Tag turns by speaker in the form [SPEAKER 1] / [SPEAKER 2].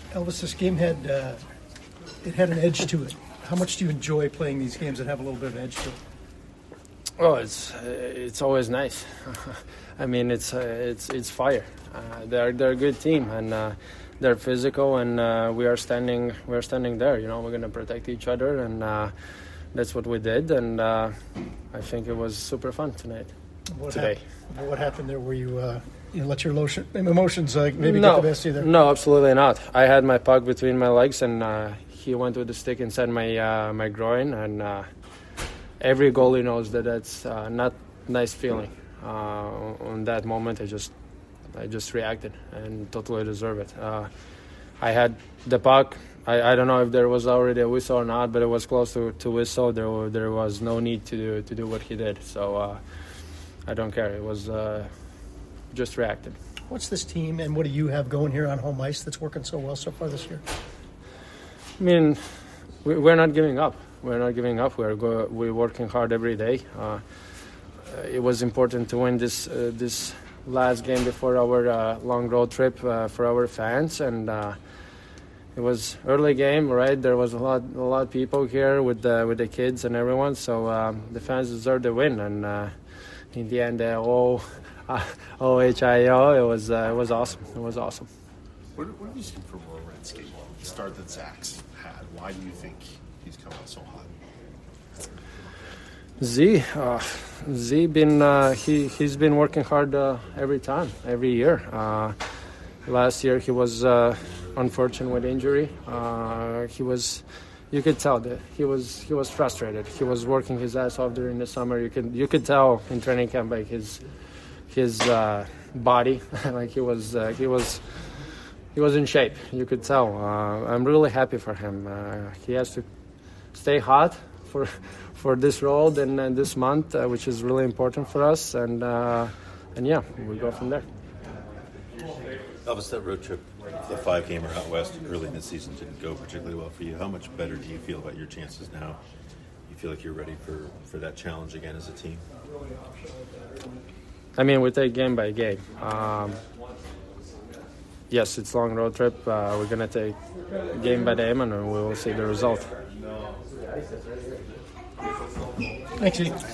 [SPEAKER 1] Elvis, this game had it had an edge to it. How much do you enjoy playing these games that have a little bit of edge to it?
[SPEAKER 2] Oh, it's always nice. I mean, it's fire. They're a good team, and they're physical, and we are standing there. You know, we're gonna protect each other, and that's what we did. And I think it was super fun today.
[SPEAKER 1] What happened there? Were you let your emotions maybe get the best of you there?
[SPEAKER 2] No, absolutely not. I had my puck between my legs, and he went with the stick inside my groin, and every goalie knows that that's not a nice feeling. On that moment, I just reacted and totally deserve it. I had the puck. I don't know if there was already a whistle or not, but it was close to whistle. There was no need to do what he did. So I don't care. It was just reacted.
[SPEAKER 1] What's this team and what do you have going here on home ice that's working so well so far this year?
[SPEAKER 2] I mean, we're not giving up. We're not giving up. We're working hard every day. It was important to win this last game before our long road trip for our fans, and it was early game, right? There was a lot of people here with the kids and everyone, so the fans deserved the win, and in the end, OHIO, it was awesome. It was awesome.
[SPEAKER 3] What have you seen from Werenski? The start that Zach's had. Why do you think he's come out so hot?
[SPEAKER 2] Z he's been working hard every year. Last year he was unfortunate with injury. You could tell that he was frustrated. He was working his ass off during the summer. You could tell in training camp by his body like he was in shape. You could tell. I'm really happy for him. He has to stay hot for this role and this month, which is really important for us. And yeah, we go from there.
[SPEAKER 4] Elvis, that road trip, the 5-gamer out west early in the season didn't go particularly well for you. How much better do you feel about your chances now? You feel like you're ready for that challenge again as a team?
[SPEAKER 2] I mean, we take game by game. Yes, it's a long road trip. We're going to take game by game, and we will see the result.
[SPEAKER 1] Thanks, Steve.